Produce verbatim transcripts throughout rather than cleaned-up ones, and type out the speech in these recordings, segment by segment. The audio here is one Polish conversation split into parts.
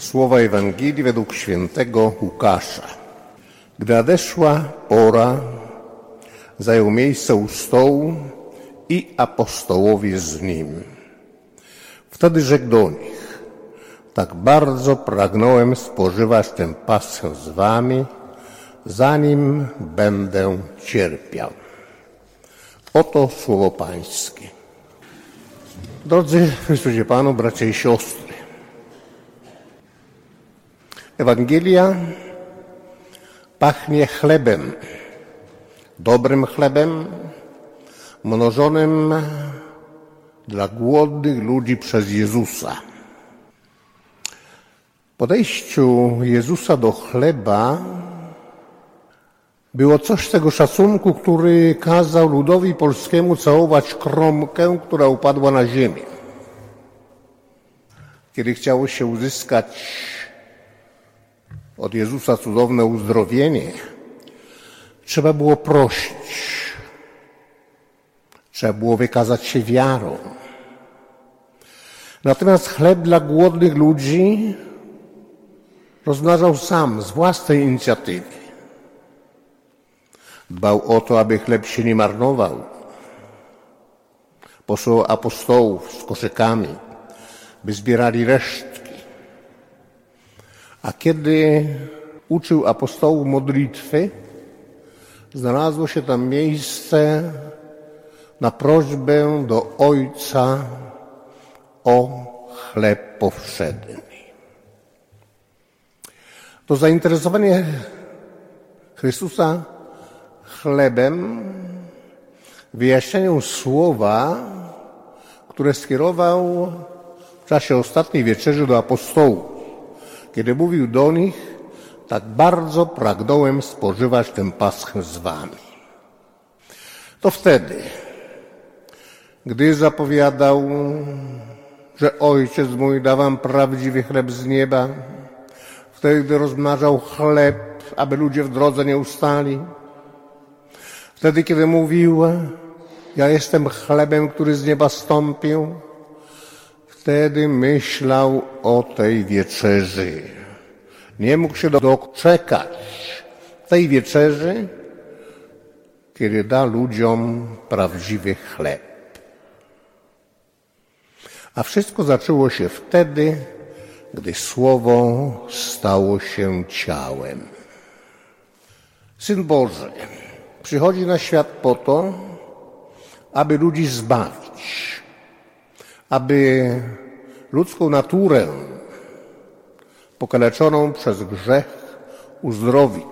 Słowa Ewangelii według świętego Łukasza. Gdy nadeszła pora, zajął miejsce u stołu i apostołowie z nim. Wtedy rzekł do nich: tak bardzo pragnąłem spożywać tę paschę z wami, zanim będę cierpiał. Oto słowo Pańskie. Drodzy w Chrystusie Panu, bracia i siostry, Ewangelia pachnie chlebem, dobrym chlebem, mnożonym dla głodnych ludzi przez Jezusa. W podejściu Jezusa do chleba było coś tego szacunku, który kazał ludowi polskiemu całować kromkę, która upadła na ziemię. Kiedy chciało się uzyskać od Jezusa cudowne uzdrowienie, trzeba było prosić, trzeba było wykazać się wiarą. Natomiast chleb dla głodnych ludzi rozmnażał sam, z własnej inicjatywy. Dbał o to, aby chleb się nie marnował. Posłał apostołów z koszykami, by zbierali resztki. A kiedy uczył apostołów modlitwy, znalazło się tam miejsce na prośbę do Ojca o chleb powszedni. To zainteresowanie Chrystusa chlebem, wyjaśnieniem słowa, które skierował w czasie ostatniej wieczerzy do apostołów, kiedy mówił do nich: tak bardzo pragnąłem spożywać tę paschę z wami. To wtedy, gdy zapowiadał, że Ojciec mój da wam prawdziwy chleb z nieba, wtedy, gdy rozmnażał chleb, aby ludzie w drodze nie ustali, wtedy, kiedy mówił: ja jestem chlebem, który z nieba stąpił, wtedy myślał o tej wieczerzy. Nie mógł się doczekać tej wieczerzy, kiedy da ludziom prawdziwy chleb. A wszystko zaczęło się wtedy, gdy Słowo stało się ciałem. Syn Boży przychodzi na świat po to, aby ludzi zbawić, aby ludzką naturę pokaleczoną przez grzech uzdrowić.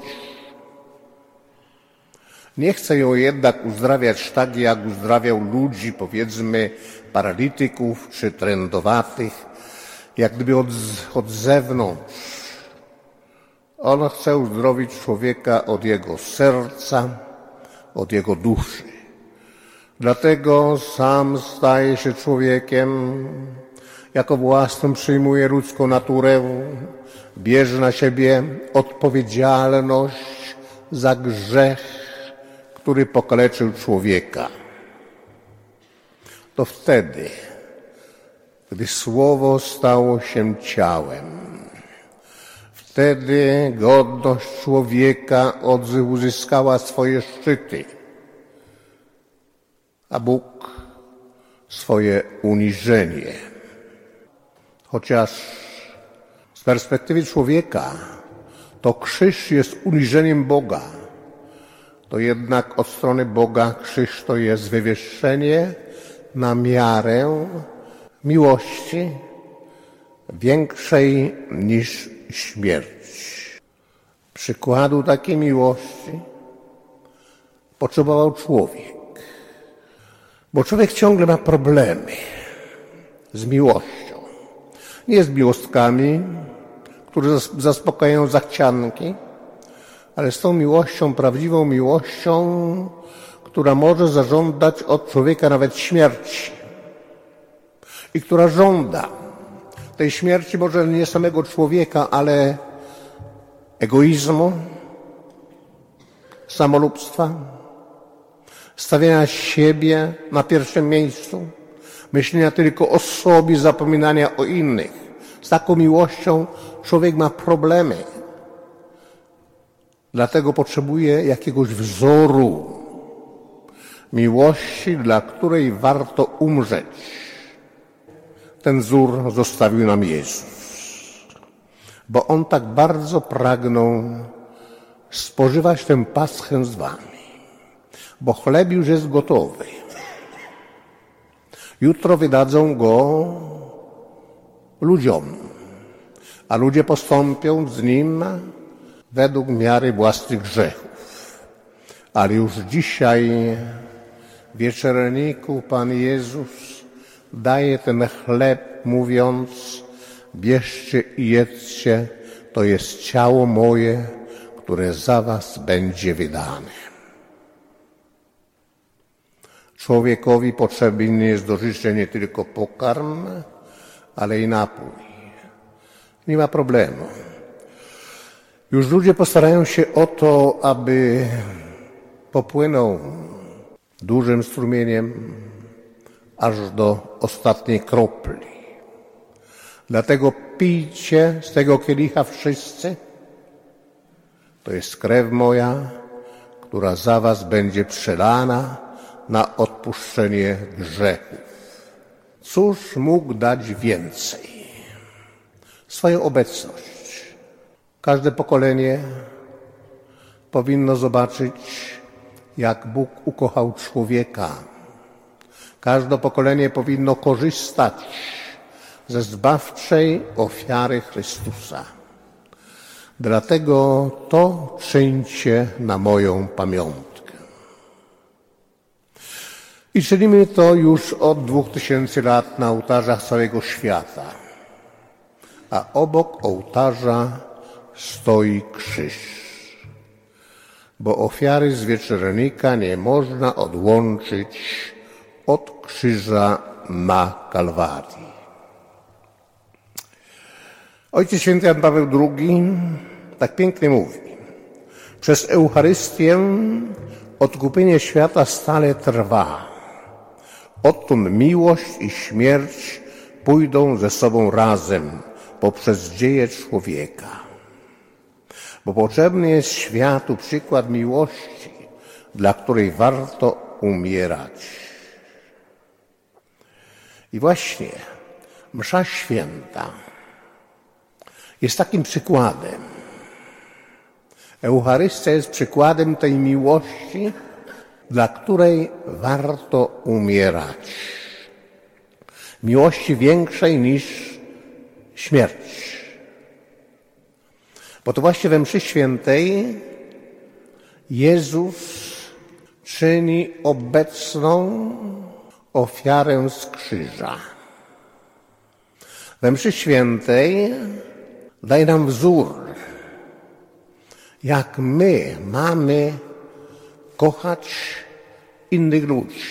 Nie chce ją jednak uzdrawiać tak, jak uzdrawiał ludzi, powiedzmy, paralityków czy trędowatych, jak gdyby od, od zewnątrz. On chce uzdrowić człowieka od jego serca, od jego duszy. Dlatego sam staje się człowiekiem, jako własną przyjmuje ludzką naturę, bierze na siebie odpowiedzialność za grzech, który pokaleczył człowieka. To wtedy, gdy Słowo stało się ciałem, wtedy godność człowieka uzyskała swoje szczyty, a Bóg swoje uniżenie. Chociaż z perspektywy człowieka to krzyż jest uniżeniem Boga, to jednak od strony Boga krzyż to jest wywyższenie na miarę miłości większej niż śmierć. Przykładu takiej miłości potrzebował człowiek, bo człowiek ciągle ma problemy z miłością. Nie z miłostkami, które zaspokajają zachcianki, ale z tą miłością, prawdziwą miłością, która może zażądać od człowieka nawet śmierci i która żąda tej śmierci może nie samego człowieka, ale egoizmu, samolubstwa, stawiania siebie na pierwszym miejscu, myślenia tylko o sobie, zapominania o innych, Z taką miłością człowiek ma problemy. Dlatego potrzebuje jakiegoś wzoru miłości, dla której warto umrzeć. Ten wzór zostawił nam Jezus, bo On tak bardzo pragnął spożywać tę paschę z wami, bo chleb już jest gotowy. Jutro wydadzą go ludziom, a ludzie postąpią z nim według miary własnych grzechów. Ale już dzisiaj w wieczerniku Pan Jezus daje ten chleb, mówiąc: bierzcie i jedzcie, to jest ciało moje, które za was będzie wydane. Człowiekowi potrzebny jest do życia nie tylko pokarm, ale i napój. Nie ma problemu. Już ludzie postarają się o to, aby popłynął dużym strumieniem aż do ostatniej kropli. Dlatego pijcie z tego kielicha wszyscy. To jest krew moja, która za was będzie przelana na odpuszczenie grzechów. Cóż mógł dać więcej? Swoją obecność. Każde pokolenie powinno zobaczyć, jak Bóg ukochał człowieka. Każde pokolenie powinno korzystać ze zbawczej ofiary Chrystusa. Dlatego to czyńcie na moją pamiątkę. I czynimy to już od dwóch tysięcy lat na ołtarzach całego świata. A obok ołtarza stoi krzyż. Bo ofiary z wieczernika nie można odłączyć od krzyża na Kalwarii. Ojciec Święty Jan Paweł drugi tak pięknie mówi: przez Eucharystię odkupienie świata stale trwa. Odtąd miłość i śmierć pójdą ze sobą razem poprzez dzieje człowieka. Bo potrzebny jest światu przykład miłości, dla której warto umierać. I właśnie msza święta jest takim przykładem. Eucharystia jest przykładem tej miłości, dla której warto umierać. Miłości większej niż śmierć. Bo to właśnie we mszy świętej Jezus czyni obecną ofiarę z krzyża. We mszy świętej daje nam wzór, jak my mamy kochać innych ludzi.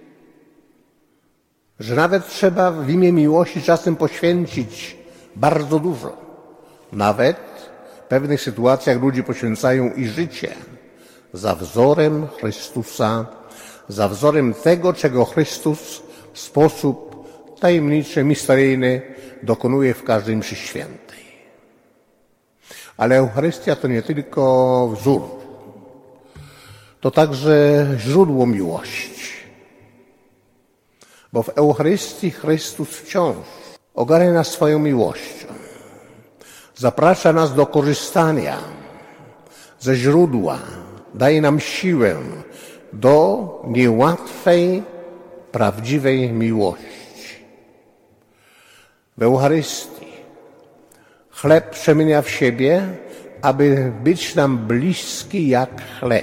Że nawet trzeba w imię miłości czasem poświęcić bardzo dużo. Nawet w pewnych sytuacjach ludzie poświęcają i życie za wzorem Chrystusa, za wzorem tego, czego Chrystus w sposób tajemniczy, misteryjny dokonuje w każdej mszy świętej. Ale Eucharystia to nie tylko wzór, to także źródło miłości. Bo w Eucharystii Chrystus wciąż ogarnia nas swoją miłością. Zaprasza nas do korzystania ze źródła, daje nam siłę do niełatwej, prawdziwej miłości. W Eucharystii chleb przemienia w siebie, aby być nam bliski jak chleb.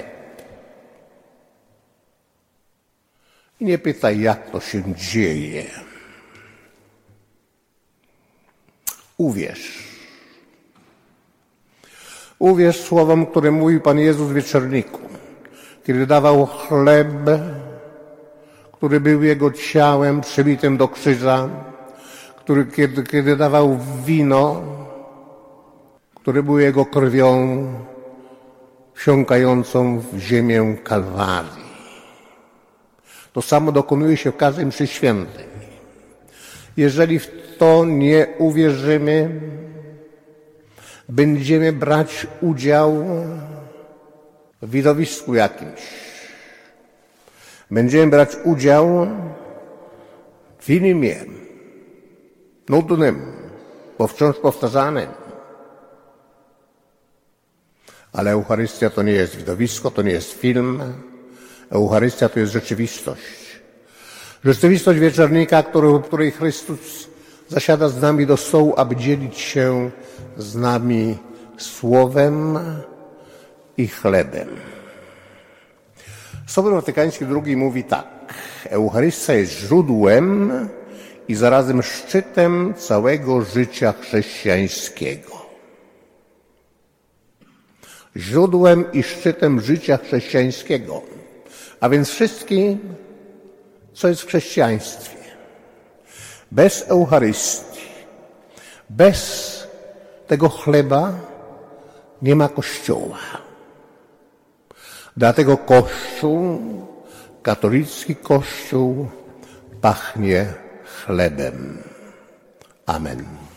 I nie pytaj, jak to się dzieje. Uwierz. Uwierz słowom, które mówił Pan Jezus w wieczorniku, kiedy dawał chleb, który był Jego ciałem przybitym do krzyża, który, kiedy, kiedy dawał wino, które było Jego krwią wsiąkającą w ziemię Kalwarii. To samo dokonuje się w każdej mszy świętej. Jeżeli w to nie uwierzymy, będziemy brać udział w widowisku jakimś. Będziemy brać udział w filmie nudnym, bo wciąż powtarzanym. Ale Eucharystia to nie jest widowisko, to nie jest film. Eucharystia to jest rzeczywistość. Rzeczywistość wieczornika, w której Chrystus zasiada z nami do stołu, aby dzielić się z nami słowem i chlebem. Sobór Watykański drugi mówi tak. Eucharystia jest źródłem i zarazem szczytem całego życia chrześcijańskiego. Źródłem i szczytem życia chrześcijańskiego, a więc wszystkim, co jest w chrześcijaństwie. Bez Eucharystii, bez tego chleba nie ma Kościoła. Dlatego Kościół, katolicki Kościół pachnie chlebem. Amen.